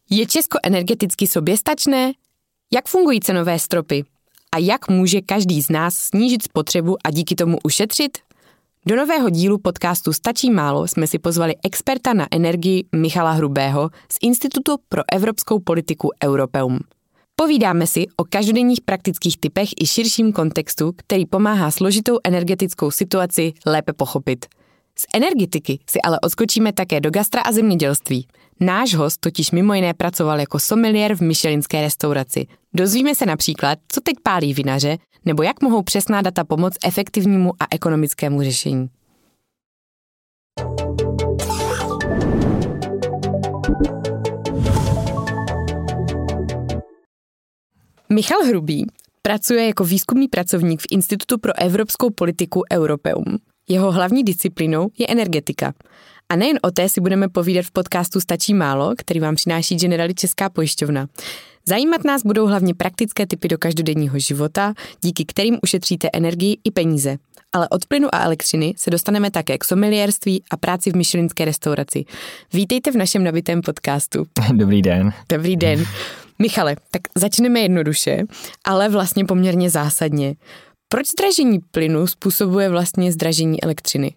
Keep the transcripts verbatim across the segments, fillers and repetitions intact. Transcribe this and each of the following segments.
Je Česko energeticky soběstačné? Jak fungují cenové stropy? A jak může každý z nás snížit spotřebu a díky tomu ušetřit? Do nového dílu podcastu Stačí málo jsme si pozvali experta na energii Michala Hrubého z Institutu pro evropskou politiku Europeum. Povídáme si o každodenních praktických tipech i širším kontextu, který pomáhá složitou energetickou situaci lépe pochopit. Z energetiky si ale odskočíme také do gastra a zemědělství. Náš host totiž mimo jiné pracoval jako sommelier v michelinské restauraci. Dozvíme se například, co teď pálí vinaře, nebo jak mohou přesná data pomoct efektivnímu a ekonomickému řešení. Michal Hrubý pracuje jako výzkumný pracovník v Institutu pro evropskou politiku Europeum. Jeho hlavní disciplínou je energetika. A nejen o té si budeme povídat v podcastu Stačí málo, který vám přináší Generali Česká pojišťovna. Zajímat nás budou hlavně praktické tipy do každodenního života, díky kterým ušetříte energii i peníze. Ale od plynu a elektřiny se dostaneme také k sommelierství a práci v michelinské restauraci. Vítejte v našem nabitém podcastu. Dobrý den. Dobrý den. Michale, tak začneme jednoduše, ale vlastně poměrně zásadně. Proč zdražení plynu způsobuje vlastně zdražení elektřiny?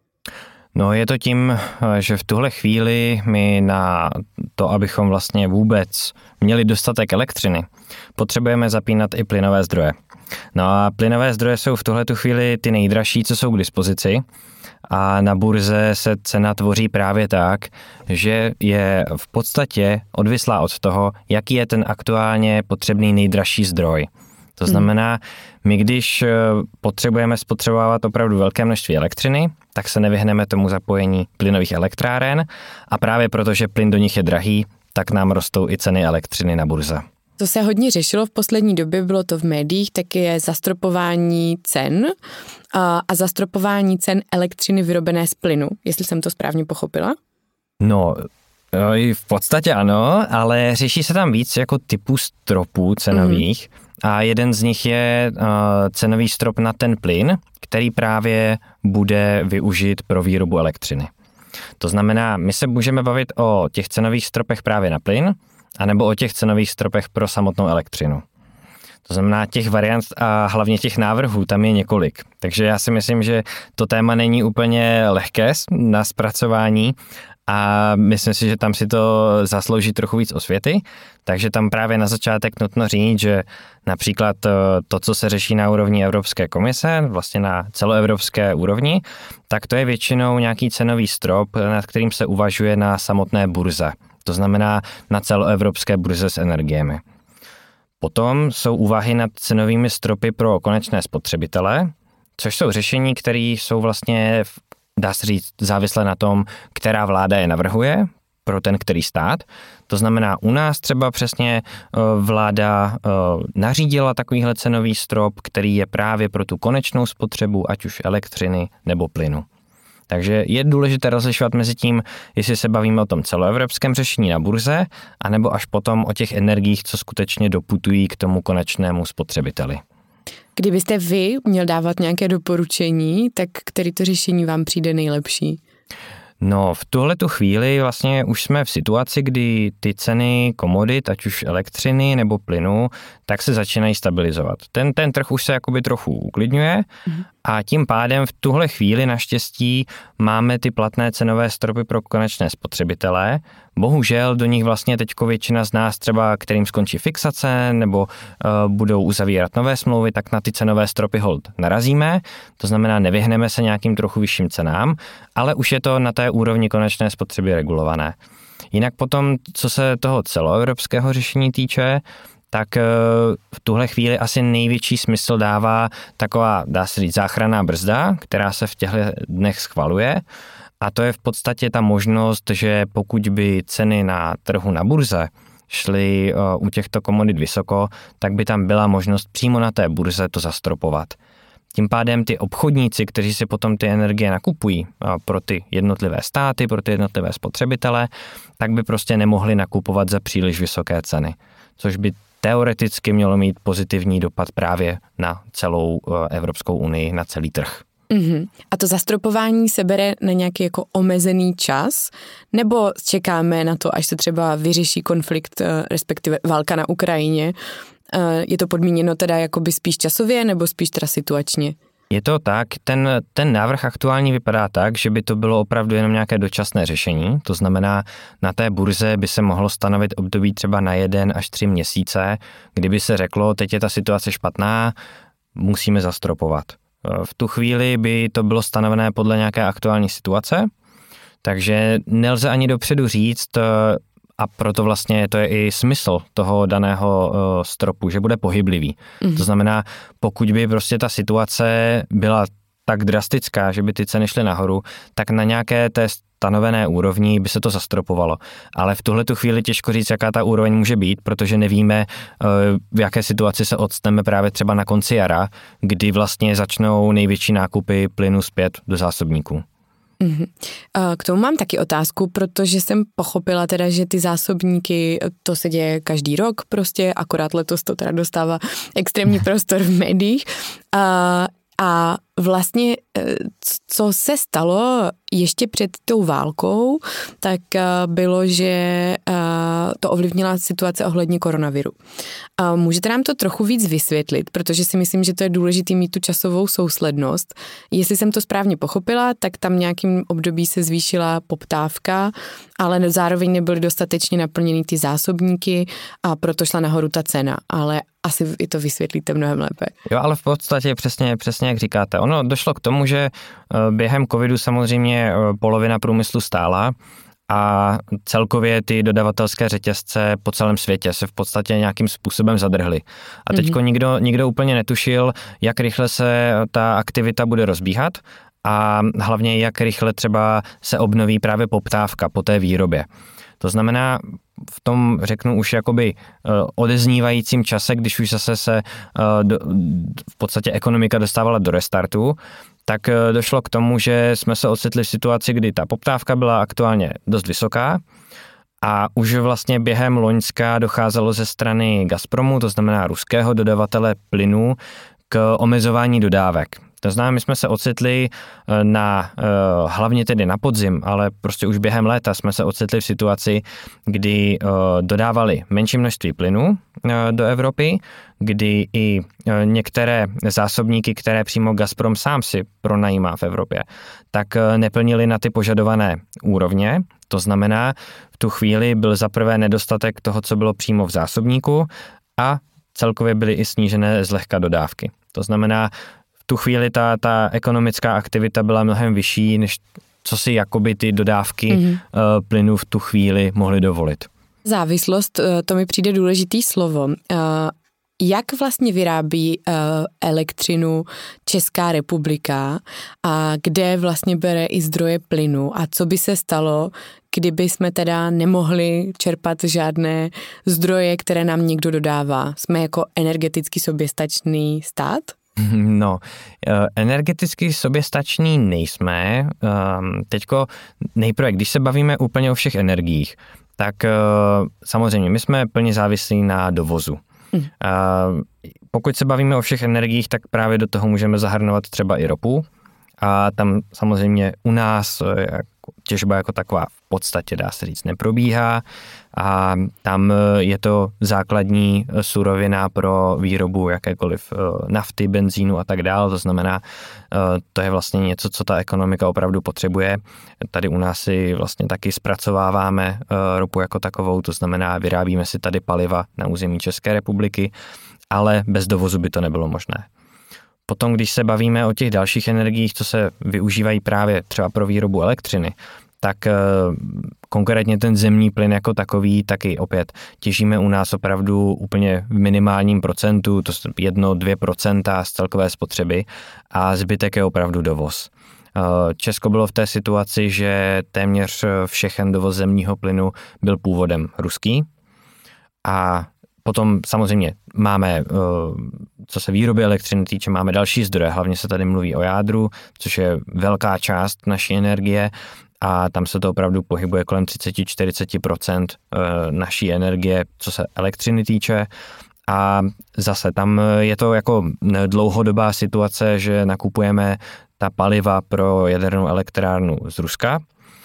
No je to tím, že v tuhle chvíli my na to, abychom vlastně vůbec měli dostatek elektřiny, potřebujeme zapínat i plynové zdroje. No a plynové zdroje jsou v tuhletu chvíli ty nejdražší, co jsou k dispozici, a na burze se cena tvoří právě tak, že je v podstatě odvislá od toho, jaký je ten aktuálně potřebný nejdražší zdroj. To znamená, my když potřebujeme spotřebovávat opravdu velké množství elektřiny, tak se nevyhneme tomu zapojení plynových elektráren a právě proto, že plyn do nich je drahý, tak nám rostou i ceny elektřiny na burze. To se hodně řešilo v poslední době, bylo to v médiích, taky je zastropování cen a, a zastropování cen elektřiny vyrobené z plynu, jestli jsem to správně pochopila. No, v podstatě ano, ale řeší se tam víc jako typů stropů cenových. Mm. A jeden z nich je uh, cenový strop na ten plyn, který právě bude využit pro výrobu elektřiny. To znamená, my se můžeme bavit o těch cenových stropech právě na plyn, anebo o těch cenových stropech pro samotnou elektřinu. To znamená, těch variant a hlavně těch návrhů tam je několik. Takže já si myslím, že to téma není úplně lehké na zpracování a myslím si, že tam si to zaslouží trochu víc osvěty. Takže tam právě na začátek nutno říct, že například to, co se řeší na úrovni Evropské komise, vlastně na celoevropské úrovni, tak to je většinou nějaký cenový strop, nad kterým se uvažuje na samotné burze. To znamená na celoevropské burze s energiemi. Potom jsou úvahy nad cenovými stropy pro konečné spotřebitele, což jsou řešení, které jsou vlastně, dá se říct, závislé na tom, která vláda je navrhuje pro ten který stát. To znamená, u nás třeba přesně vláda nařídila takovýhle cenový strop, který je právě pro tu konečnou spotřebu, ať už elektřiny nebo plynu. Takže je důležité rozlišovat mezi tím, jestli se bavíme o tom celoevropském řešení na burze, anebo až potom o těch energiích, co skutečně doputují k tomu konečnému spotřebiteli. Kdybyste vy měl dávat nějaké doporučení, tak který to řešení vám přijde nejlepší? No, v tuhletu chvíli vlastně už jsme v situaci, kdy ty ceny komodit, ať už elektřiny nebo plynu, tak se začínají stabilizovat. Ten, ten trh už se jakoby trochu uklidňuje a tím pádem v tuhle chvíli naštěstí máme ty platné cenové stropy pro konečné spotřebitele. Bohužel do nich vlastně teďko většina z nás třeba, kterým skončí fixace nebo uh, budou uzavírat nové smlouvy, tak na ty cenové stropy hold narazíme. To znamená, nevyhneme se nějakým trochu vyšším cenám, ale už je to na té úrovni konečné spotřeby regulované. Jinak potom, co se toho celoevropského řešení týče, tak v tuhle chvíli asi největší smysl dává taková, dá se říct, záchranná brzda, která se v těchto dnech schvaluje. A to je v podstatě ta možnost, že pokud by ceny na trhu na burze šly u těchto komodit vysoko, tak by tam byla možnost přímo na té burze to zastropovat. Tím pádem ty obchodníci, kteří si potom ty energie nakupují pro ty jednotlivé státy, pro ty jednotlivé spotřebitele, tak by prostě nemohli nakupovat za příliš vysoké ceny, což by teoreticky mělo mít pozitivní dopad právě na celou Evropskou unii, na celý trh. Mm-hmm. A to zastropování se bere na nějaký jako omezený čas, nebo čekáme na to, až se třeba vyřeší konflikt, respektive válka na Ukrajině? Je to podmíněno teda jakoby spíš časově, nebo spíš teda situačně? Je to tak, ten, ten návrh aktuální vypadá tak, že by to bylo opravdu jenom nějaké dočasné řešení, to znamená, na té burze by se mohlo stanovit období třeba na jeden až tři měsíce, kdyby se řeklo, teď je ta situace špatná, musíme zastropovat. V tu chvíli by to bylo stanovené podle nějaké aktuální situace, takže nelze ani dopředu říct, a proto vlastně to je i smysl toho daného stropu, že bude pohyblivý. Mm. To znamená, pokud by prostě ta situace byla tak drastická, že by ty ceny šly nahoru, tak na nějaké té stanovené úrovni by se to zastropovalo. Ale v tuhletu chvíli těžko říct, jaká ta úroveň může být, protože nevíme, v jaké situaci se odstneme právě třeba na konci jara, kdy vlastně začnou největší nákupy plynu zpět do zásobníků. K tomu mám taky otázku, protože jsem pochopila teda, že ty zásobníky, to se děje každý rok prostě, akorát letos to teda dostává extrémní prostor v médiích. A, a vlastně, co se stalo ještě před tou válkou, tak bylo, že to ovlivnila situace ohledně koronaviru. Můžete nám to trochu víc vysvětlit, protože si myslím, že to je důležité mít tu časovou souslednost. Jestli jsem to správně pochopila, tak tam nějakým období se zvýšila poptávka, ale zároveň nebyly dostatečně naplněny ty zásobníky a proto šla nahoru ta cena, ale asi vy to vysvětlíte mnohem lépe. Jo, ale v podstatě přesně, přesně jak říkáte. Ono došlo k tomu, že během covidu samozřejmě polovina průmyslu stála a celkově ty dodavatelské řetězce po celém světě se v podstatě nějakým způsobem zadrhly. A teďko mm-hmm. nikdo, nikdo úplně netušil, jak rychle se ta aktivita bude rozbíhat a hlavně jak rychle třeba se obnoví právě poptávka po té výrobě. To znamená, v tom řeknu už jakoby odeznívajícím čase, když už zase se do, v podstatě ekonomika dostávala do restartu, tak došlo k tomu, že jsme se ocitli v situaci, kdy ta poptávka byla aktuálně dost vysoká a už vlastně během loňska docházelo ze strany Gazpromu, to znamená ruského dodavatele plynu, k omezování dodávek. To znamená, my jsme se ocitli na, hlavně tedy na podzim, ale prostě už během léta jsme se ocitli v situaci, kdy dodávali menší množství plynu do Evropy, kdy i některé zásobníky, které přímo Gazprom sám si pronajímá v Evropě, tak neplnili na ty požadované úrovně. To znamená, v tu chvíli byl zaprvé nedostatek toho, co bylo přímo v zásobníku a celkově byly i snížené zlehka dodávky. To znamená, v tu chvíli ta, ta ekonomická aktivita byla mnohem vyšší, než co si jakoby ty dodávky mm-hmm. plynu v tu chvíli mohly dovolit. Závislost, to mi přijde důležitý slovo. Jak vlastně vyrábí elektřinu Česká republika a kde vlastně bere i zdroje plynu a co by se stalo, kdyby jsme teda nemohli čerpat žádné zdroje, které nám někdo dodává? Jsme jako energeticky soběstačný stát? No, energeticky soběstační nejsme. Teďko nejprve, když se bavíme úplně o všech energiích, tak samozřejmě my jsme plně závislí na dovozu. Hmm. Pokud se bavíme o všech energiích, tak právě do toho můžeme zahrnovat třeba i ropu. A tam samozřejmě u nás těžba jako taková v podstatě, dá se říct, neprobíhá a tam je to základní surovina pro výrobu jakékoliv nafty, benzínu a tak dále. To znamená, to je vlastně něco, co ta ekonomika opravdu potřebuje. Tady u nás si vlastně taky zpracováváme ropu jako takovou, to znamená, vyrábíme si tady paliva na území České republiky, ale bez dovozu by to nebylo možné. Potom, když se bavíme o těch dalších energiích, co se využívají právě třeba pro výrobu elektřiny, tak konkrétně ten zemní plyn jako takový, taky opět těžíme u nás opravdu úplně v minimálním procentu, to jsou jedno, dvě procenta z celkové spotřeby a zbytek je opravdu dovoz. Česko bylo v té situaci, že téměř všechen dovoz zemního plynu byl původem ruský a potom samozřejmě máme, co se výroby elektřiny týče, máme další zdroje, hlavně se tady mluví o jádru, což je velká část naší energie a tam se to opravdu pohybuje kolem třicet až čtyřicet procent naší energie, co se elektřiny týče A zase tam je to jako dlouhodobá situace, že nakupujeme ta paliva pro jadernou elektrárnu z Ruska.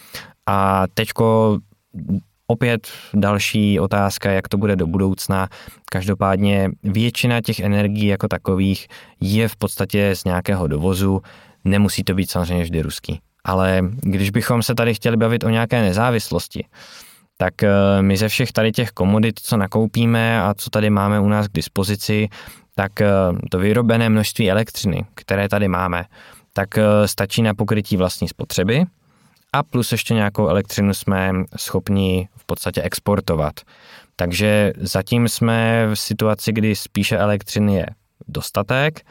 A teďko opět další otázka, jak to bude do budoucna. Každopádně většina těch energií jako takových je v podstatě z nějakého dovozu. Nemusí to být samozřejmě vždy ruský. Ale když bychom se tady chtěli bavit o nějaké nezávislosti, tak my ze všech tady těch komodit, co nakoupíme a co tady máme u nás k dispozici, tak to vyrobené množství elektřiny, které tady máme, tak stačí na pokrytí vlastní spotřeby a plus ještě nějakou elektřinu jsme schopni v podstatě exportovat. Takže zatím jsme v situaci, kdy spíše elektřiny je dostatek,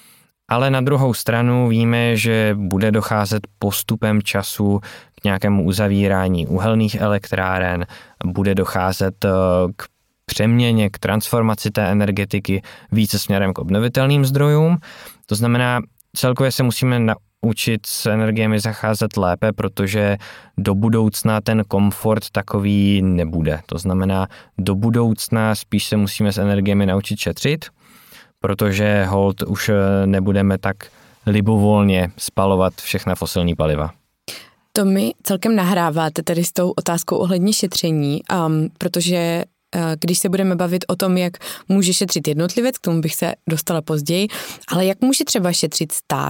ale na druhou stranu víme, že bude docházet postupem času k nějakému uzavírání uhelných elektráren, bude docházet k přeměně, k transformaci té energetiky více směrem k obnovitelným zdrojům. To znamená, celkově se musíme naučit s energiemi zacházet lépe, protože do budoucna ten komfort takový nebude. To znamená, do budoucna spíš se musíme s energiemi naučit šetřit, protože hold už nebudeme tak libovolně spalovat všechna fosilní paliva. To mi celkem nahráváte tady s tou otázkou ohledně šetření, um, protože uh, když se budeme bavit o tom, jak může šetřit jednotlivec, k tomu bych se dostala později, ale jak může třeba šetřit stát?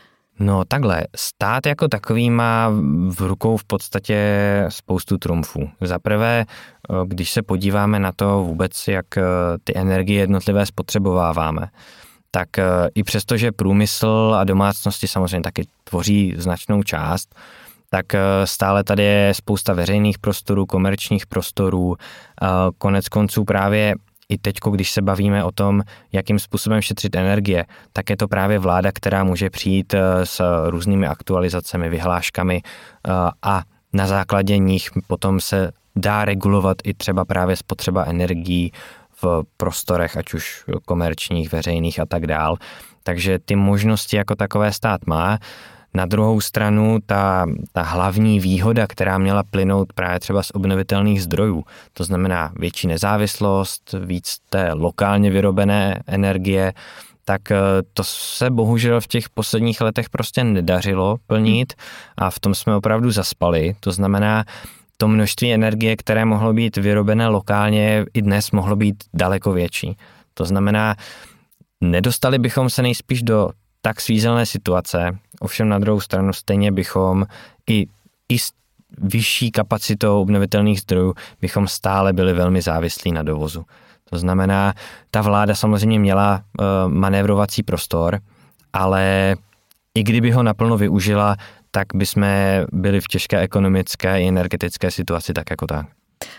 No takhle, stát jako takový má v rukou v podstatě spoustu trumfů. Za prvé, když se podíváme na to vůbec, jak ty energie jednotlivé spotřebováváme, tak i přesto, že průmysl a domácnosti samozřejmě taky tvoří značnou část, tak stále tady je spousta veřejných prostorů, komerčních prostorů, konec konců právě i teďko, když se bavíme o tom, jakým způsobem šetřit energie, tak je to právě vláda, která může přijít s různými aktualizacemi, vyhláškami a na základě nich potom se dá regulovat i třeba právě spotřeba energií v prostorech, ať už komerčních, veřejných a tak dál. Takže ty možnosti jako takové stát má. Na druhou stranu ta, ta hlavní výhoda, která měla plynout právě třeba z obnovitelných zdrojů, to znamená větší nezávislost, víc té lokálně vyrobené energie, tak to se bohužel v těch posledních letech prostě nedařilo plnit a v tom jsme opravdu zaspali. To znamená, to množství energie, které mohlo být vyrobené lokálně, i dnes mohlo být daleko větší. To znamená, nedostali bychom se nejspíš do tak svízelné situace, ovšem na druhou stranu stejně bychom i, i s vyšší kapacitou obnovitelných zdrojů bychom stále byli velmi závislí na dovozu. To znamená, ta vláda samozřejmě měla uh, manévrovací prostor, ale i kdyby ho naplno využila, tak bychom byli v těžké ekonomické i energetické situaci tak jako tak.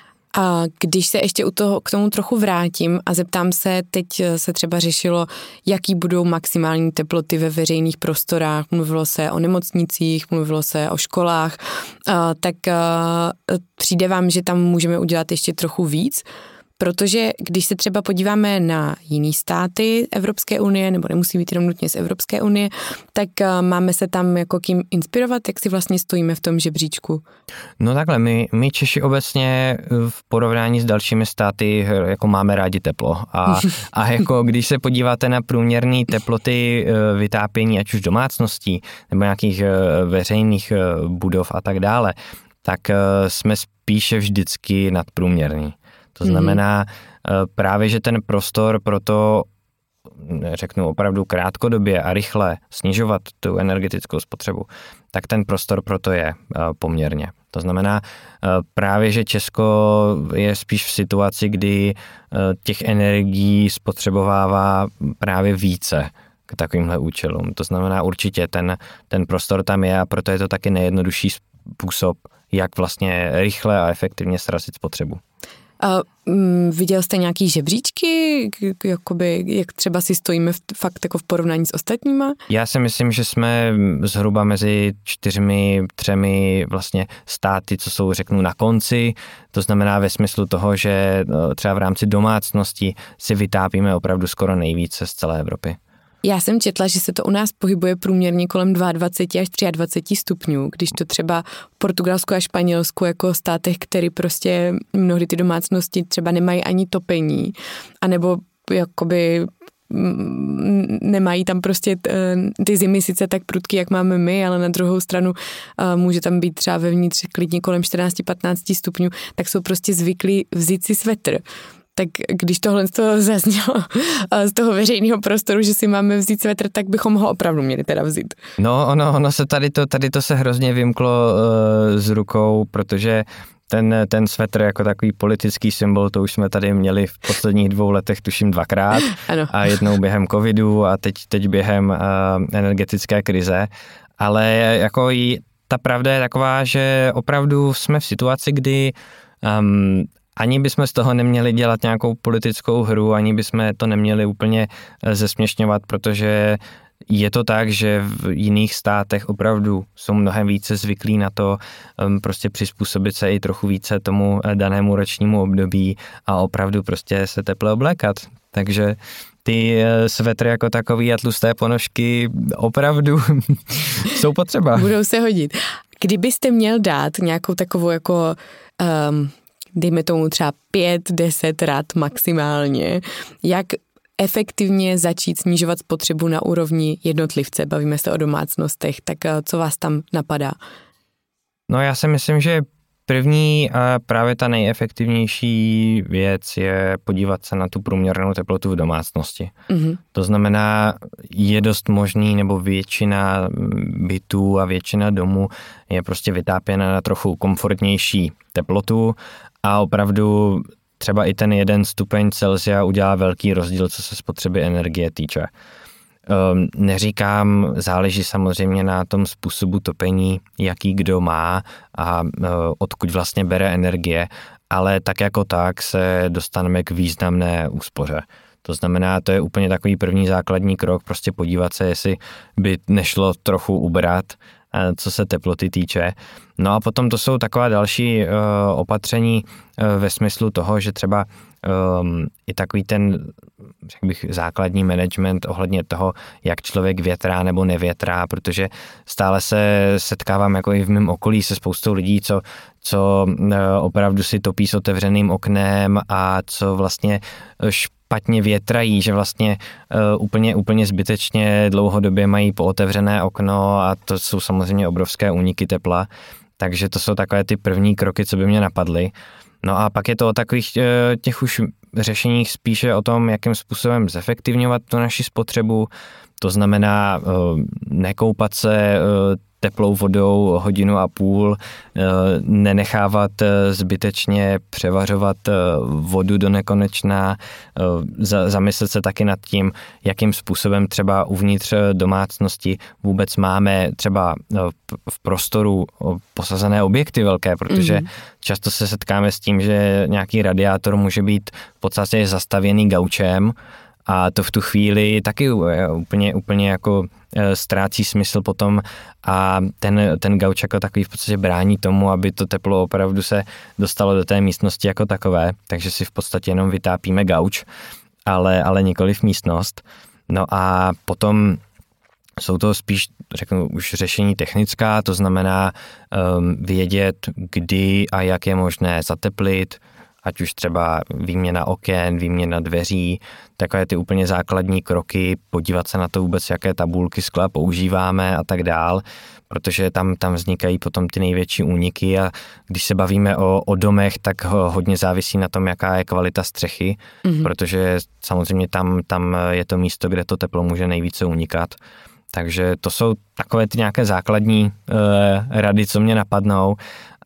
A když se ještě u toho, k tomu trochu vrátím a zeptám se, teď se třeba řešilo, jaký budou maximální teploty ve veřejných prostorách, mluvilo se o nemocnicích, mluvilo se o školách, tak přijde vám, že tam můžeme udělat ještě trochu víc, protože když se třeba podíváme na jiný státy Evropské unie, nebo nemusí být jenom nutně z Evropské unie, tak máme se tam jako kým inspirovat, jak si vlastně stojíme v tom žebříčku? No takhle, my, my Češi obecně v porovnání s dalšími státy jako máme rádi teplo a, a jako když se podíváte na průměrné teploty vytápění, ať už domácností nebo nějakých veřejných budov a tak dále, tak jsme spíše vždycky nadprůměrní. To znamená mm-hmm. právě, že ten prostor pro to, řeknu opravdu krátkodobě a rychle snižovat tu energetickou spotřebu, tak ten prostor pro to je poměrně. To znamená právě, že Česko je spíš v situaci, kdy těch energií spotřebovává právě více k takovýmhle účelům. To znamená určitě ten, ten prostor tam je a proto je to taky nejjednodušší způsob, jak vlastně rychle a efektivně srazit spotřebu. A um, viděl jste nějaký žebříčky, jakoby, jak třeba si stojíme v, fakt jako v porovnání s ostatníma? Já si myslím, že jsme zhruba mezi čtyřmi, třemi vlastně státy, co jsou, řeknu, na konci. To znamená ve smyslu toho, že třeba v rámci domácnosti si vytápíme opravdu skoro nejvíce z celé Evropy. Já jsem četla, že se to u nás pohybuje průměrně kolem dvacet dva až dvacet tři stupňů, když to třeba v Portugalsku a Španělsku jako státech, který prostě mnohdy ty domácnosti třeba nemají ani topení, anebo jakoby nemají tam prostě ty zimy sice tak prudký, jak máme my, ale na druhou stranu může tam být třeba vevnitř klidně kolem čtrnáct patnáct stupňů, tak jsou prostě zvyklí vzít si svetr. Tak když tohle z toho zaznělo z toho veřejného prostoru, že si máme vzít svetr, tak bychom ho opravdu měli teda vzít. No, ono, ono se tady to, tady to se hrozně vymklo uh, z rukou, protože ten, ten svetr jako takový politický symbol, to už jsme tady měli v posledních dvou letech, tuším dvakrát. Ano. A jednou během covidu a teď, teď během uh, energetické krize. Ale jako jí, ta pravda je taková, že opravdu jsme v situaci, kdy um, ani bychom z toho neměli dělat nějakou politickou hru, ani bychom to neměli úplně zesměšňovat, protože je to tak, že v jiných státech opravdu jsou mnohem více zvyklí na to um, prostě přizpůsobit se i trochu více tomu danému ročnímu období a opravdu prostě se teple oblékat. Takže ty svetry jako takový a tlusté ponožky opravdu jsou potřeba. Budou se hodit. Kdybyste měl dát nějakou takovou jako... Um, dejme tomu třeba pět, deset rad maximálně, jak efektivně začít snižovat spotřebu na úrovni jednotlivce. Bavíme se o domácnostech, tak co vás tam napadá? No já si myslím, že první a právě ta nejefektivnější věc je podívat se na tu průměrnou teplotu v domácnosti. Mm-hmm. To znamená, je dost možný, nebo většina bytů a většina domů je prostě vytápěna na trochu komfortnější teplotu a opravdu třeba i ten jeden stupeň Celsia udělá velký rozdíl, co se spotřeby energie týče. Um, neříkám, záleží samozřejmě na tom způsobu topení, jaký kdo má a uh, odkud vlastně bere energie, ale tak jako tak se dostaneme k významné úspoře. To znamená, to je úplně takový první základní krok, prostě podívat se, jestli by nešlo trochu ubrat, co se teploty týče. No a potom to jsou taková další uh, opatření uh, ve smyslu toho, že třeba um, i takový ten, řekl bych, základní management ohledně toho, jak člověk větrá nebo nevětrá, protože stále se setkávám jako i v mém okolí se spoustou lidí, co, co uh, opravdu si topí s otevřeným oknem a co vlastně špatně větrají, že vlastně uh, úplně, úplně zbytečně dlouhodobě mají pootevřené okno a to jsou samozřejmě obrovské úniky tepla. Takže to jsou takové ty první kroky, co by mě napadly. No a pak je to o takových těch už řešeních spíše o tom, jakým způsobem zefektivňovat tu naši spotřebu. To znamená nekoupat se teplou vodou hodinu a půl, nenechávat zbytečně převařovat vodu do nekonečna, zamyslet se taky nad tím, jakým způsobem třeba uvnitř domácnosti vůbec máme třeba v prostoru posazené objekty velké, protože mm. často se setkáme s tím, že nějaký radiátor může být v podstatě zastavěný gaučem a to v tu chvíli taky úplně, úplně jako ztrácí smysl potom a ten, ten gauč jako takový v podstatě brání tomu, aby to teplo opravdu se dostalo do té místnosti jako takové, takže si v podstatě jenom vytápíme gauč, ale, ale nikoliv místnost. No a potom jsou to spíš, řeknu, už řešení technická, to znamená um, vědět, kdy a jak je možné zateplit, ať už třeba výměna oken, výměna dveří, takové ty úplně základní kroky, podívat se na to vůbec, jaké tabulky skla používáme a tak dál, protože tam, tam vznikají potom ty největší úniky a když se bavíme o, o domech, tak hodně závisí na tom, jaká je kvalita střechy, mm-hmm. protože samozřejmě tam, tam je to místo, kde to teplo může nejvíce unikat. Takže to jsou takové ty nějaké základní uh, rady, co mě napadnou.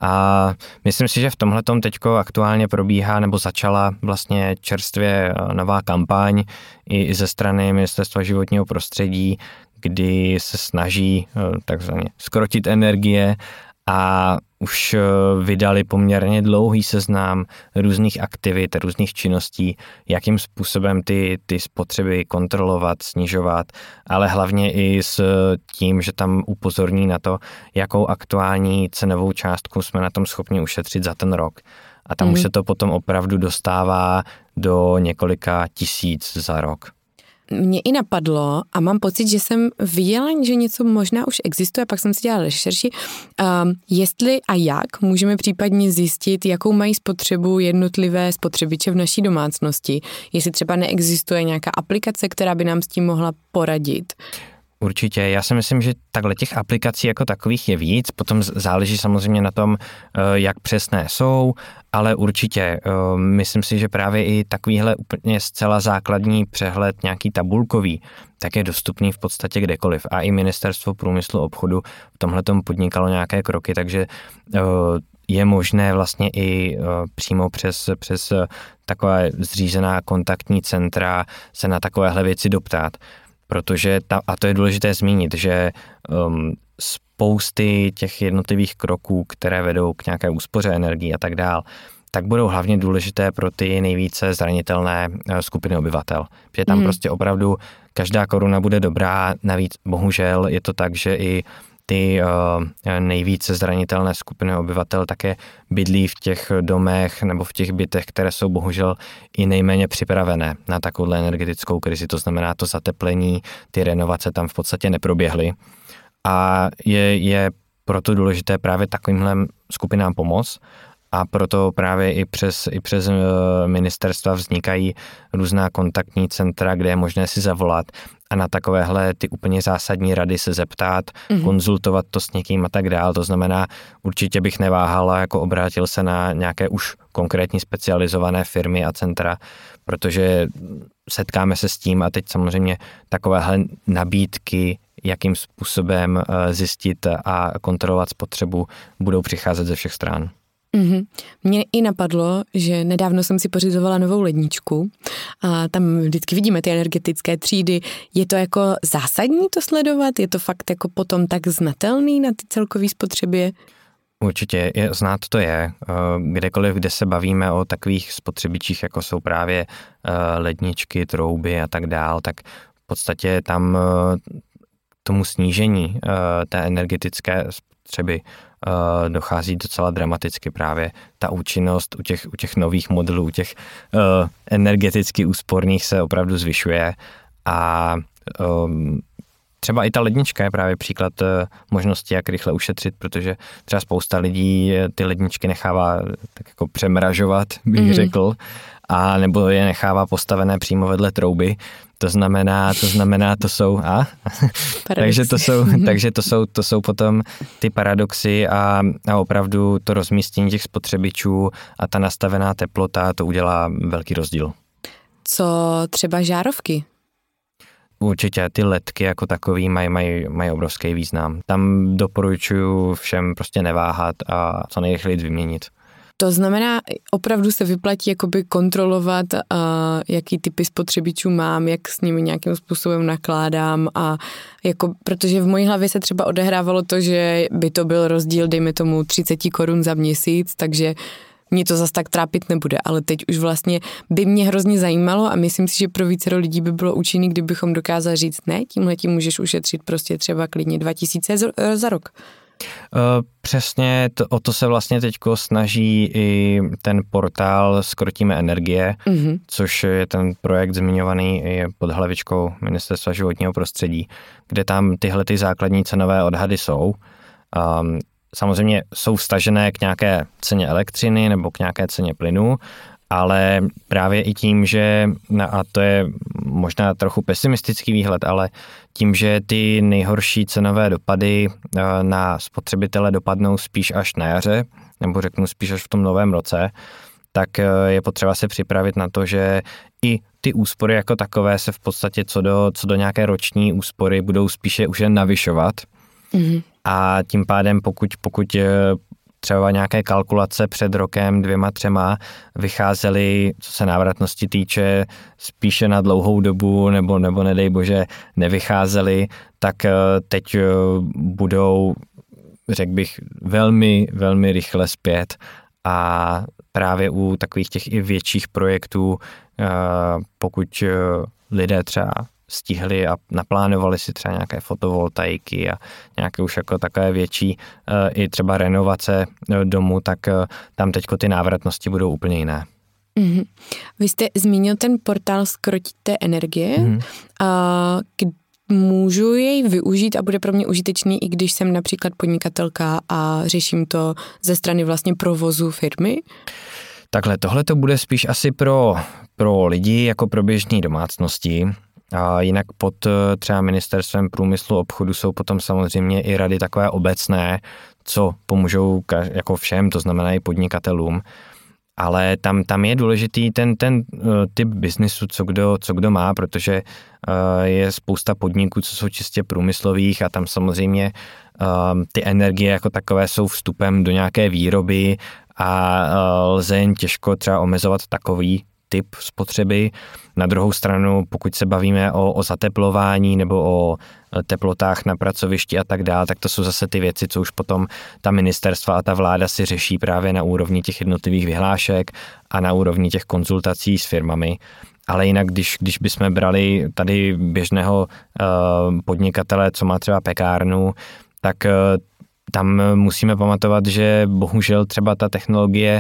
A myslím si, že v tomhletom teďko aktuálně probíhá nebo začala vlastně čerstvě nová kampaň i ze strany Ministerstva životního prostředí, kdy se snaží takzvaně skrotit energie a už vydali poměrně dlouhý seznam různých aktivit, různých činností, jakým způsobem ty, ty spotřeby kontrolovat, snižovat, ale hlavně i s tím, že tam upozorní na to, jakou aktuální cenovou částku jsme na tom schopni ušetřit za ten rok. A tam mm. už se to potom opravdu dostává do několika tisíc za rok. mě i napadlo a mám pocit, že jsem viděla, že něco možná už existuje, pak jsem si dělala rešerši, um, jestli a jak můžeme případně zjistit, jakou mají spotřebu jednotlivé spotřebiče v naší domácnosti, jestli třeba neexistuje nějaká aplikace, která by nám s tím mohla poradit. Určitě, já si myslím, že takhle těch aplikací jako takových je víc, potom záleží samozřejmě na tom, jak přesné jsou, ale určitě myslím si, že právě i takovýhle úplně zcela základní přehled, nějaký tabulkový, tak je dostupný v podstatě kdekoliv. A i Ministerstvo průmyslu a obchodu v tomhletom podnikalo nějaké kroky, takže je možné vlastně i přímo přes, přes takové zřízená kontaktní centra se na takovéhle věci doptát. Protože, ta, a to je důležité zmínit, že um, spousty těch jednotlivých kroků, které vedou k nějaké úspoře energie a tak dál, tak budou hlavně důležité pro ty nejvíce zranitelné uh, skupiny obyvatel. Protože tam mm. prostě opravdu každá koruna bude dobrá, navíc bohužel je to tak, že i ty uh, nejvíce zranitelné skupiny obyvatel také bydlí v těch domech nebo v těch bytech, které jsou bohužel i nejméně připravené na takovouhle energetickou krizi. To znamená, to zateplení, ty renovace tam v podstatě neproběhly. A je, je proto důležité právě takovýmhle skupinám pomoct. A proto právě i přes, i přes ministerstva vznikají různá kontaktní centra, kde je možné si zavolat a na takovéhle ty úplně zásadní rady se zeptat, mm-hmm. konzultovat to s někým a tak dál. To znamená, určitě bych neváhala, jako obrátil se na nějaké už konkrétní specializované firmy a centra, protože setkáme se s tím a teď samozřejmě takovéhle nabídky, jakým způsobem zjistit a kontrolovat spotřebu, budou přicházet ze všech stran. Mm-hmm. Mně i napadlo, že nedávno jsem si pořizovala novou ledničku a tam vždycky vidíme ty energetické třídy. Je to jako zásadní to sledovat? Je to fakt jako potom tak znatelný na ty celkové spotřebě? Určitě, je, znát to je. Kdekoliv, kde se bavíme o takových spotřebičích, jako jsou právě ledničky, trouby a tak dál, tak v podstatě tam tomu snížení té energetické spotřeby dochází docela dramaticky právě. Ta účinnost u těch, u těch nových modelů, u těch uh, energeticky úsporných se opravdu zvyšuje a um, třeba i ta lednička je právě příklad uh, možnosti, jak rychle ušetřit, protože třeba spousta lidí ty ledničky nechává tak jako přemražovat, bych mm-hmm. řekl, a nebo je nechává postavené přímo vedle trouby. To znamená, to znamená, to jsou a takže to jsou, takže to jsou, to jsou potom ty paradoxy a, a opravdu to rozmístění těch spotřebičů a ta nastavená teplota, to udělá velký rozdíl. Co třeba žárovky? Určitě ty ledky jako takový mají, mají, mají obrovský význam. Tam doporučuji všem prostě neváhat a co nejrychleji vyměnit. To znamená, opravdu se vyplatí jakoby kontrolovat, uh, jaký typy spotřebičů mám, jak s nimi nějakým způsobem nakládám a jako, protože v mojí hlavě se třeba odehrávalo to, že by to byl rozdíl, dejme tomu třicet korun za měsíc, takže mě to zas tak trápit nebude, ale teď už vlastně by mě hrozně zajímalo a myslím si, že pro vícero lidí by bylo účinný, kdybychom dokázali říct, ne, tímhletím můžeš ušetřit prostě třeba klidně dva tisíce za rok. Přesně to, o to se vlastně teďko snaží i ten portál Skrotíme energie, mm-hmm. což je ten projekt zmiňovaný i pod hlavičkou Ministerstva životního prostředí, kde tam tyhle ty základní cenové odhady jsou. Um, samozřejmě jsou vstažené k nějaké ceně elektřiny nebo k nějaké ceně plynu, ale právě i tím, že, a to je možná trochu pesimistický výhled, ale tím, že ty nejhorší cenové dopady na spotřebitele dopadnou spíš až na jaře, nebo řeknu spíš až v tom novém roce, tak je potřeba se připravit na to, že i ty úspory jako takové se v podstatě co do, co do nějaké roční úspory budou spíše už jen navyšovat. Mm-hmm. A tím pádem, pokud, pokud třeba nějaké kalkulace před rokem, dvěma, třema, vycházely, co se návratnosti týče, spíše na dlouhou dobu, nebo, nebo nedej bože, nevycházely, tak teď budou, řekl bych, velmi, velmi rychle zpět. A právě u takových těch i větších projektů, pokud lidé třeba stihli a naplánovali si třeba nějaké fotovoltaiky a nějaké už jako takové větší i třeba renovace domu, tak tam teďko ty návratnosti budou úplně jiné. Mm-hmm. Vy jste zmínil ten portál Skrotíte energie. Hmm. A k- můžu jej využít a bude pro mě užitečný, i když jsem například podnikatelka a řeším to ze strany vlastně provozu firmy? Takhle, tohle to bude spíš asi pro, pro lidi jako pro běžné domácnosti. A jinak pod třeba ministerstvem průmyslu obchodu jsou potom samozřejmě i rady takové obecné, co pomůžou jako všem, to znamená i podnikatelům. Ale tam, tam je důležitý ten, ten typ biznisu, co kdo, co kdo má, protože je spousta podniků, co jsou čistě průmyslových a tam samozřejmě ty energie jako takové jsou vstupem do nějaké výroby a lze jen těžko třeba omezovat takový typ spotřeby. Na druhou stranu, pokud se bavíme o, o zateplování nebo o teplotách na pracovišti a tak dále, tak to jsou zase ty věci, co už potom ta ministerstva a ta vláda si řeší právě na úrovni těch jednotlivých vyhlášek a na úrovni těch konzultací s firmami. Ale jinak, když, když bychom brali tady běžného uh, podnikatele, co má třeba pekárnu, tak uh, tam musíme pamatovat, že bohužel třeba ta technologie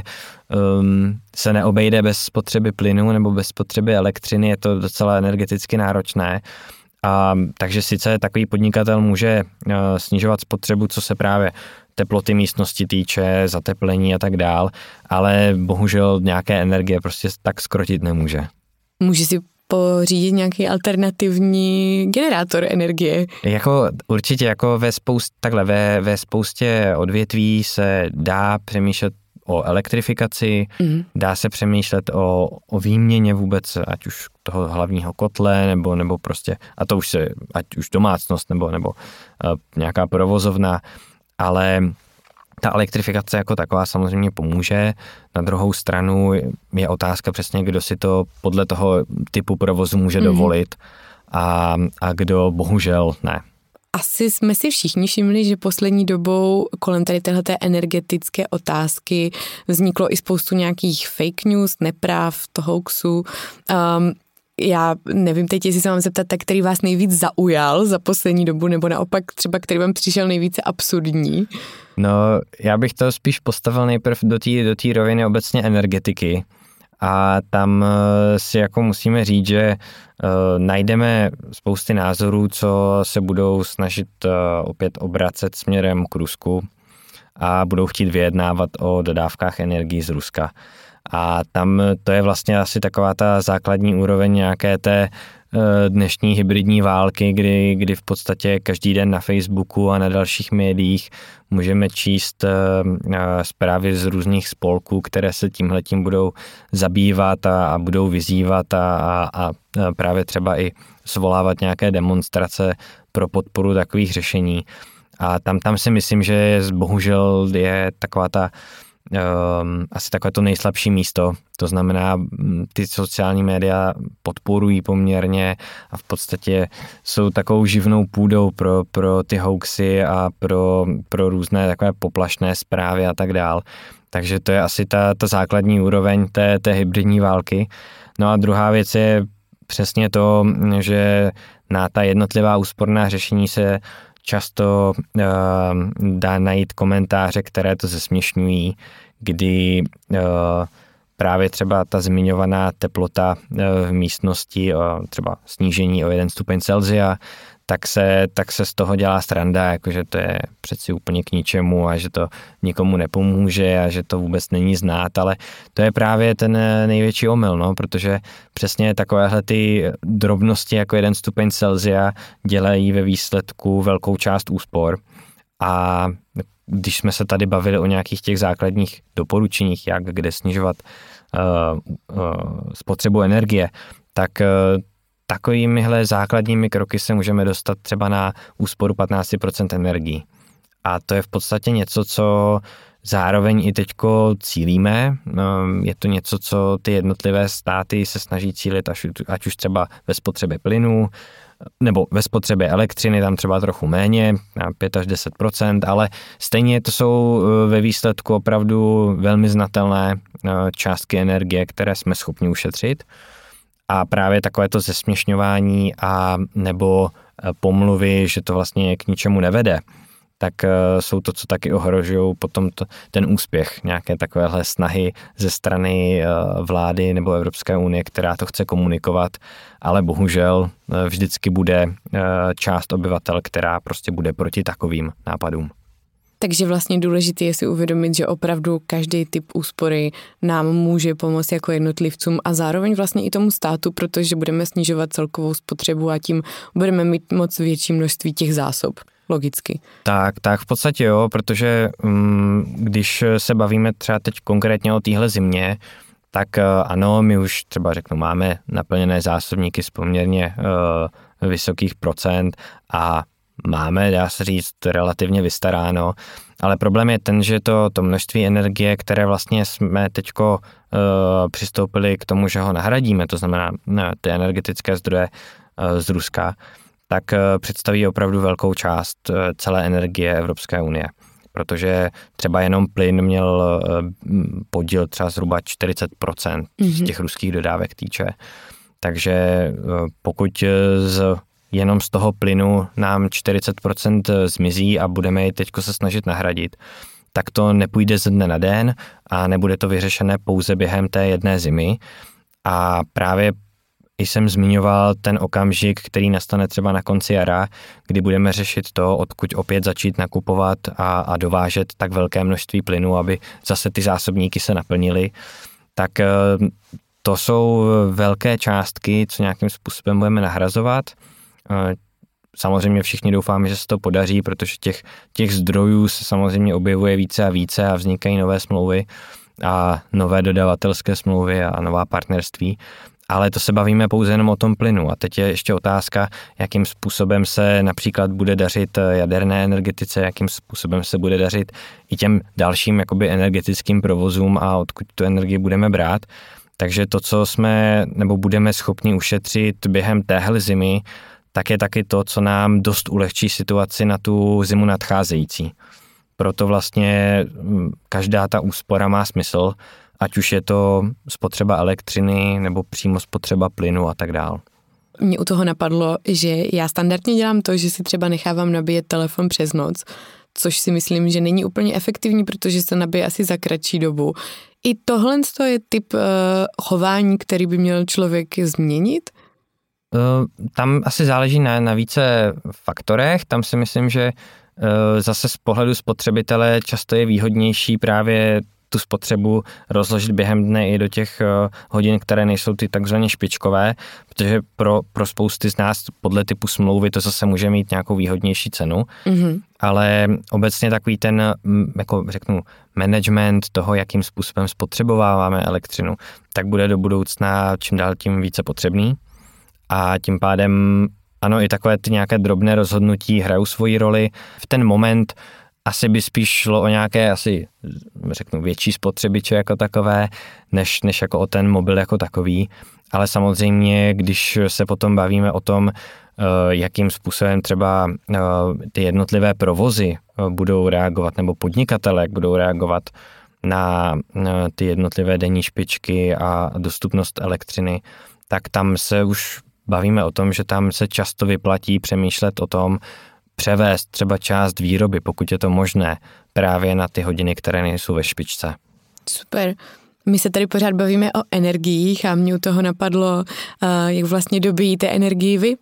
um, se neobejde bez spotřeby plynu nebo bez spotřeby elektřiny, je to docela energeticky náročné. A, takže sice takový podnikatel může uh, snižovat spotřebu, co se právě teploty místnosti týče, zateplení a tak dál, ale bohužel nějaké energie prostě tak skrotit nemůže. Může si pořídit nějaký alternativní generátor energie. Jako určitě jako ve spoust, takhle ve, ve spoustě odvětví se dá přemýšlet o elektrifikaci, mm. dá se přemýšlet o, o výměně vůbec, ať už toho hlavního kotle, nebo, nebo prostě, a to už se, ať už domácnost, nebo, nebo uh, nějaká provozovna, ale ta elektrifikace jako taková samozřejmě pomůže. Na druhou stranu je otázka přesně, kdo si to podle toho typu provozu může mm-hmm. dovolit a, a kdo bohužel ne. Asi jsme si všichni všimli, že poslední dobou kolem tady téhleté energetické otázky vzniklo i spoustu nějakých fake news, nepravd, hoaxů. Um, Já nevím teď, jestli se mám zeptat, tak který vás nejvíc zaujal za poslední dobu, nebo naopak třeba, který vám přišel nejvíce absurdní? No, já bych to spíš postavil nejprv do té do té roviny obecně energetiky. A tam si jako musíme říct, že uh, najdeme spousty názorů, co se budou snažit uh, opět obracet směrem k Rusku a budou chtít vyjednávat o dodávkách energií z Ruska. A tam to je vlastně asi taková ta základní úroveň nějaké té dnešní hybridní války, kdy, kdy v podstatě každý den na Facebooku a na dalších médiích můžeme číst zprávy z různých spolků, které se tímhletím budou zabývat a, a budou vyzývat a, a, a právě třeba i svolávat nějaké demonstrace pro podporu takových řešení. A tam, tam si myslím, že bohužel je taková ta Um, asi takové to nejslabší místo, to znamená, ty sociální média podporují poměrně a v podstatě jsou takovou živnou půdou pro, pro ty hoaxy a pro, pro různé takové poplašné zprávy a tak dál. Takže to je asi ta, ta základní úroveň té, té hybridní války. No a druhá věc je přesně to, že na ta jednotlivá úsporná řešení se často uh, dá najít komentáře, které to zesměšňují, kdy uh, právě třeba ta zmiňovaná teplota uh, v místnosti, uh, třeba snížení o jeden stupeň Celsia, tak se, tak se z toho dělá sranda, jakože to je přeci úplně k ničemu a že to nikomu nepomůže a že to vůbec není znát, ale to je právě ten největší omyl, no, protože přesně takovéhle ty drobnosti jako jeden stupeň Celsia dělají ve výsledku velkou část úspor a když jsme se tady bavili o nějakých těch základních doporučeních, jak kde snižovat uh, uh, spotřebu energie, tak uh, takovýmihle základními kroky se můžeme dostat třeba na úsporu patnáct procent energií. A to je v podstatě něco, co zároveň i teďko cílíme. Je to něco, co ty jednotlivé státy se snaží cílit, ať už třeba ve spotřebě plynu, nebo ve spotřebě elektřiny, tam třeba trochu méně, na pět až deset procent, ale stejně to jsou ve výsledku opravdu velmi znatelné částky energie, které jsme schopni ušetřit. A právě takové to zesměšňování a nebo pomluvy, že to vlastně k ničemu nevede, tak jsou to, co taky ohrožují potom to, ten úspěch, nějaké takovéhle snahy ze strany vlády nebo Evropské unie, která to chce komunikovat, ale bohužel vždycky bude část obyvatel, která prostě bude proti takovým nápadům. Takže vlastně důležité je si uvědomit, že opravdu každý typ úspory nám může pomoct jako jednotlivcům a zároveň vlastně i tomu státu, protože budeme snižovat celkovou spotřebu a tím budeme mít moc větší množství těch zásob. Logicky. Tak, tak v podstatě jo, protože um, když se bavíme třeba teď konkrétně o téhle zimě, tak uh, ano, my už třeba řeknu, máme naplněné zásobníky z poměrně uh, vysokých procent a máme, dá se říct, relativně vystaráno, ale problém je ten, že to, to množství energie, které vlastně jsme teďko uh, přistoupili k tomu, že ho nahradíme, to znamená ne, ty energetické zdroje uh, z Ruska, tak uh, představí opravdu velkou část uh, celé energie Evropské unie. Protože třeba jenom plyn měl uh, podíl třeba zhruba čtyřicet procent mm-hmm. z těch ruských dodávek týče. Takže uh, pokud z jenom z toho plynu nám čtyřicet procent zmizí a budeme ji teďko se snažit nahradit, tak to nepůjde ze dne na den a nebude to vyřešené pouze během té jedné zimy. A právě jsem zmiňoval ten okamžik, který nastane třeba na konci jara, kdy budeme řešit to, odkud opět začít nakupovat a, a dovážet tak velké množství plynu, aby zase ty zásobníky se naplnily. Tak to jsou velké částky, co nějakým způsobem budeme nahrazovat. Samozřejmě všichni doufáme, že se to podaří, protože těch, těch zdrojů se samozřejmě objevuje více a více a vznikají nové smlouvy a nové dodavatelské smlouvy a nová partnerství. Ale to se bavíme pouze jenom o tom plynu. A teď je ještě otázka, jakým způsobem se například bude dařit jaderné energetice, jakým způsobem se bude dařit i těm dalším jakoby energetickým provozům a odkud tu energii budeme brát. Takže to, co jsme nebo budeme schopni ušetřit během téhle zimy, tak je taky to, co nám dost ulehčí situaci na tu zimu nadcházející. Proto vlastně každá ta úspora má smysl, ať už je to spotřeba elektřiny nebo přímo spotřeba plynu a tak dál. Mně u toho napadlo, že já standardně dělám to, že si třeba nechávám nabíjet telefon přes noc, což si myslím, že není úplně efektivní, protože se nabije asi za kratší dobu. I tohle je typ uh, chování, který by měl člověk změnit? Tam asi záleží na, na více faktorech. Tam si myslím, že zase z pohledu spotřebitele často je výhodnější právě tu spotřebu rozložit během dne i do těch hodin, které nejsou ty takzvaně špičkové, protože pro, pro spousty z nás podle typu smlouvy to zase může mít nějakou výhodnější cenu, mm-hmm. ale obecně takový ten, jako řeknu, management toho, jakým způsobem spotřebováváme elektřinu, tak bude do budoucna čím dál tím více potřebný. A tím pádem, ano, i takové ty nějaké drobné rozhodnutí hrajou svoji roli. V ten moment asi by spíš šlo o nějaké asi, řeknu, větší spotřebiče jako takové, než, než jako o ten mobil jako takový. Ale samozřejmě, když se potom bavíme o tom, jakým způsobem třeba ty jednotlivé provozy budou reagovat, nebo podnikatelé, jak budou reagovat na ty jednotlivé denní špičky a dostupnost elektřiny, tak tam se už bavíme o tom, že tam se často vyplatí přemýšlet o tom, převést třeba část výroby, pokud je to možné, právě na ty hodiny, které nejsou ve špičce. Super. My se tady pořád bavíme o energiích a mě u toho napadlo, jak vlastně dobíjíte energii vy?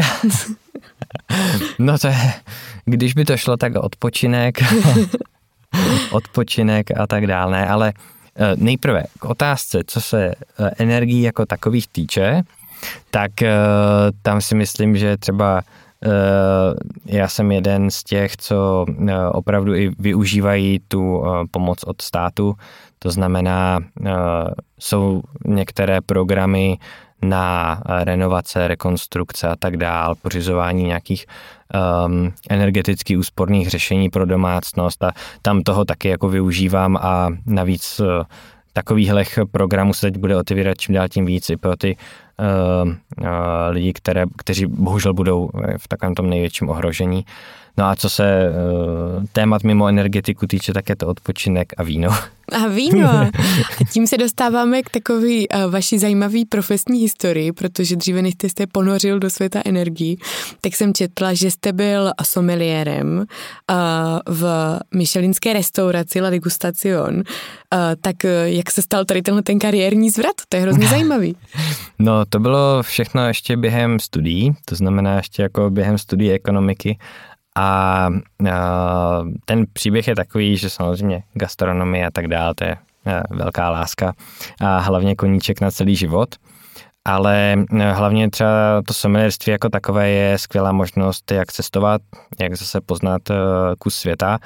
No to je, když by to šlo, tak odpočinek, odpočinek a tak dále, ale nejprve k otázce, co se energií jako takových týče, tak tam si myslím, že třeba já jsem jeden z těch, co opravdu i využívají tu pomoc od státu, to znamená, jsou některé programy na renovace, rekonstrukce a tak dál, pořizování nějakých um, energeticky úsporných řešení pro domácnost a tam toho taky jako využívám a navíc uh, takovýchhle programů se teď bude otevírat čím dál tím víc i pro ty uh, uh, lidí, které, kteří bohužel budou v takovém tom největším ohrožení. No a co se uh, témat mimo energetiku týče, tak je to odpočinek a víno. A víno. A tím se dostáváme k takové uh, vaší zajímavé profesní historii, protože dříve, než jste se ponořil do světa energií, tak jsem četla, že jste byl sommeliérem uh, v michelinské restauraci La Degustación. Uh, tak uh, jak se stal tady tenhle ten kariérní zvrat? To je hrozně zajímavý. No, to bylo všechno ještě během studií, to znamená ještě jako během studií ekonomiky. A ten příběh je takový, že samozřejmě gastronomie a tak dále, to je velká láska a hlavně koníček na celý život. Ale hlavně třeba to sommelierství jako takové je skvělá možnost, jak cestovat, jak zase poznat kus světa.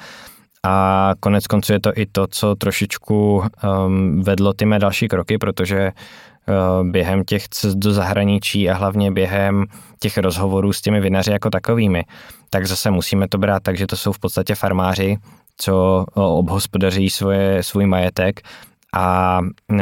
A konec konců je to i to, co trošičku um, vedlo ty mé další kroky, protože uh, během těch cest do zahraničí a hlavně během těch rozhovorů s těmi vinaři jako takovými, tak zase musíme to brát tak, že to jsou v podstatě farmáři, co obhospodaří svoje, svůj majetek a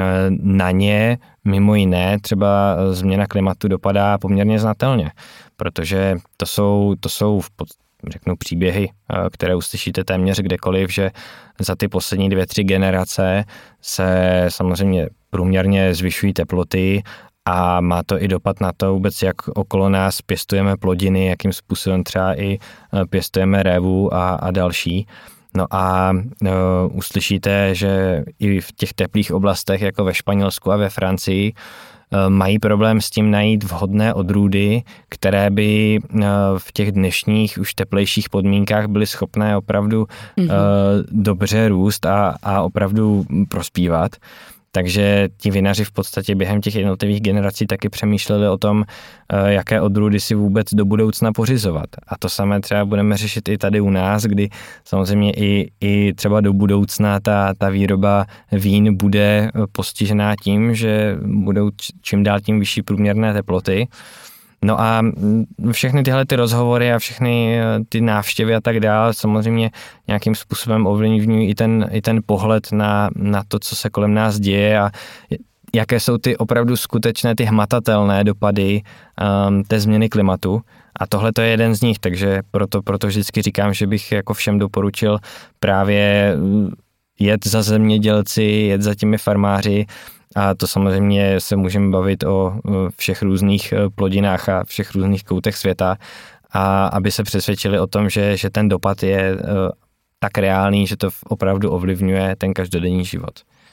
na ně mimo jiné třeba změna klimatu dopadá poměrně znatelně, protože to jsou, to jsou v podstatě řeknu příběhy, které uslyšíte téměř kdekoliv, že za ty poslední dvě, tři generace se samozřejmě průměrně zvyšují teploty a má to i dopad na to vůbec, jak okolo nás pěstujeme plodiny, jakým způsobem třeba i pěstujeme révu a, a další. No a uh, uslyšíte, že i v těch teplých oblastech, jako ve Španělsku a ve Francii, uh, mají problém s tím najít vhodné odrůdy, které by uh, v těch dnešních už teplejších podmínkách byly schopné opravdu mm-hmm. uh, dobře růst a, a opravdu prospívat. Takže ti vinaři v podstatě během těch jednotlivých generací taky přemýšleli o tom, jaké odrůdy si vůbec do budoucna pořizovat. A to samé třeba budeme řešit i tady u nás, kdy samozřejmě i, i třeba do budoucna ta, ta výroba vín bude postižená tím, že budou čím dál tím vyšší průměrné teploty. No a všechny tyhle ty rozhovory a všechny ty návštěvy a tak dále samozřejmě nějakým způsobem ovlivňují i ten, i ten pohled na, na to, co se kolem nás děje a jaké jsou ty opravdu skutečné, ty hmatatelné dopady um, té změny klimatu. A tohle to je jeden z nich, takže proto, proto vždycky říkám, že bych jako všem doporučil právě jet za zemědělci, jet za těmi farmáři. A to samozřejmě se můžeme bavit o všech různých plodinách a všech různých koutech světa, a aby se přesvědčili o tom, že, že ten dopad je tak reálný, že to opravdu ovlivňuje ten každodenní život.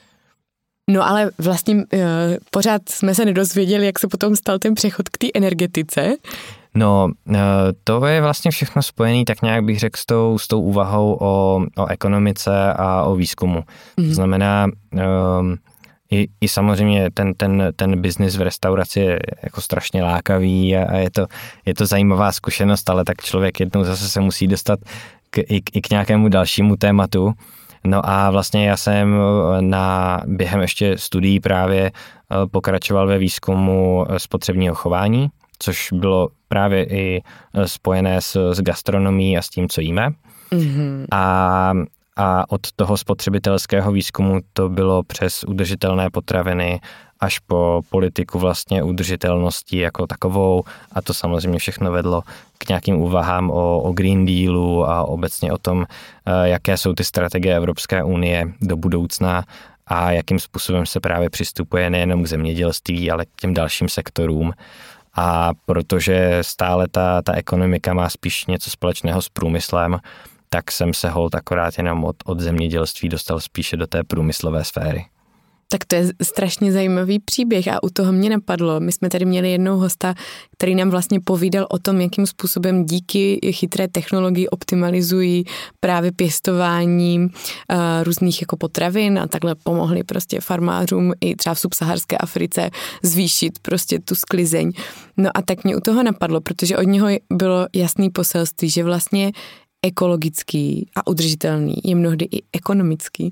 No ale vlastně pořád jsme se nedozvěděli, jak se potom stal ten přechod k té energetice. No, to je vlastně všechno spojené, tak nějak bych řekl, s tou, s tou úvahou o, o ekonomice a o výzkumu. Mm. To znamená, um, I, i samozřejmě ten, ten, ten biznis v restauraci je jako strašně lákavý a, a je, to, je to zajímavá zkušenost, ale tak člověk jednou zase se musí dostat k, i, i k nějakému dalšímu tématu. No a vlastně já jsem na, během ještě studií právě pokračoval ve výzkumu spotřebního chování, což bylo právě i spojené s, s gastronomií a s tím, co jíme. Mm-hmm. A A od toho spotřebitelského výzkumu to bylo přes udržitelné potraviny až po politiku vlastně udržitelnosti jako takovou, a to samozřejmě všechno vedlo k nějakým úvahám o, o Green Dealu a obecně o tom, jaké jsou ty strategie Evropské unie do budoucna a jakým způsobem se právě přistupuje nejenom k zemědělství, ale k těm dalším sektorům. A protože stále ta, ta ekonomika má spíš něco společného s průmyslem, tak jsem se holt akorát jenom od, od zemědělství dostal spíše do té průmyslové sféry. Tak to je strašně zajímavý příběh a u toho mě napadlo. My jsme tady měli jednou hosta, který nám vlastně povídal o tom, jakým způsobem díky chytré technologii optimalizují právě pěstování uh, různých jako potravin a takhle pomohli prostě farmářům i třeba v subsaharské Africe zvýšit prostě tu sklizeň. No a tak mě u toho napadlo, protože od něho bylo jasný poselství, že vlastně ekologický a udržitelný je mnohdy i ekonomický.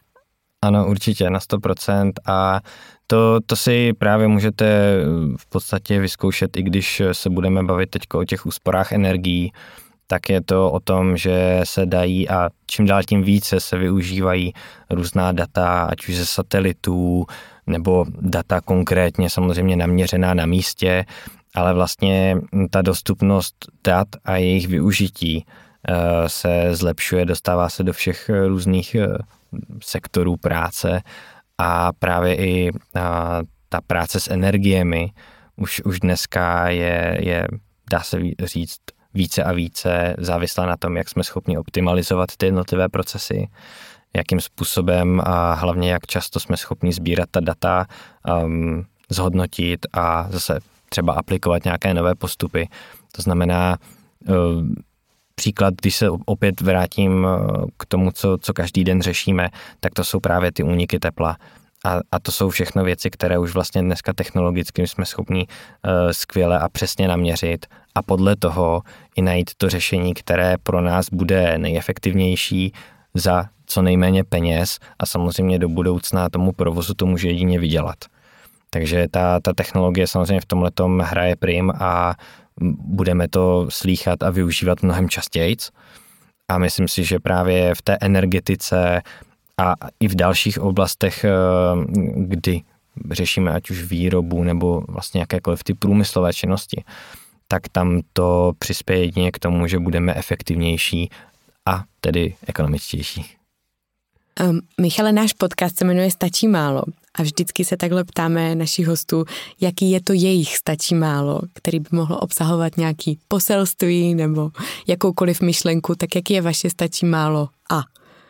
Ano, určitě, na sto procent a to, to si právě můžete v podstatě vyzkoušet, i když se budeme bavit teď o těch úsporách energií, tak je to o tom, že se dají a čím dál tím více se využívají různá data, ať už ze satelitů, nebo data konkrétně samozřejmě naměřená na místě, ale vlastně ta dostupnost dat a jejich využití se zlepšuje, dostává se do všech různých sektorů práce a právě i ta práce s energiemi už, už dneska je, je, dá se říct, více a více závislá na tom, jak jsme schopni optimalizovat ty jednotlivé procesy, jakým způsobem a hlavně jak často jsme schopni sbírat ta data, um, zhodnotit a zase třeba aplikovat nějaké nové postupy. To znamená, um, příklad, když se opět vrátím k tomu, co, co každý den řešíme, tak to jsou právě ty úniky tepla. A, a to jsou všechno věci, které už vlastně dneska technologicky jsme schopni uh, skvěle a přesně naměřit a podle toho i najít to řešení, které pro nás bude nejefektivnější za co nejméně peněz a samozřejmě do budoucna tomu provozu to může jedině vydělat. Takže ta, ta technologie samozřejmě v tomhletom hraje prim a budeme to slýchat a využívat mnohem častěji. A myslím si, že právě v té energetice a i v dalších oblastech, kdy řešíme ať už výrobu nebo vlastně jakékoliv ty průmyslové činnosti, tak tam to přispěje jedině k tomu, že budeme efektivnější a tedy ekonomičtější. Um, Michale, náš podcast se jmenuje Stačí málo a vždycky se takhle ptáme našich hostů, jaký je to jejich stačí málo, který by mohlo obsahovat nějaký poselství nebo jakoukoliv myšlenku, tak jaký je vaše stačí málo a?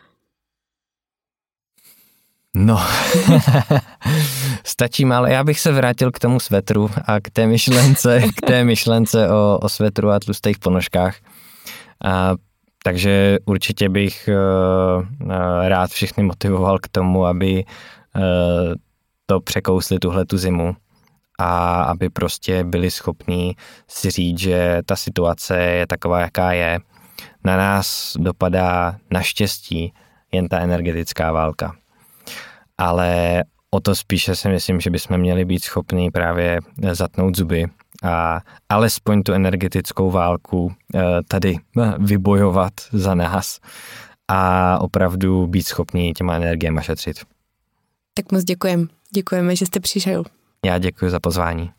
No, stačí málo. Já bych se vrátil k tomu svetru a k té myšlence, k té myšlence o, o svetru a tlustých ponožkách. A takže určitě bych uh, rád všechny motivoval k tomu, aby uh, to překousli tuhletu zimu a aby prostě byli schopní si říct, že ta situace je taková, jaká je. Na nás dopadá naštěstí jen ta energetická válka. Ale o to spíše si myslím, že bychom měli být schopní právě zatnout zuby a alespoň tu energetickou válku tady vybojovat za nás a opravdu být schopní těma energiemi šetřit. Tak moc děkujem. Děkujeme, že jste přišel. Já děkuji za pozvání.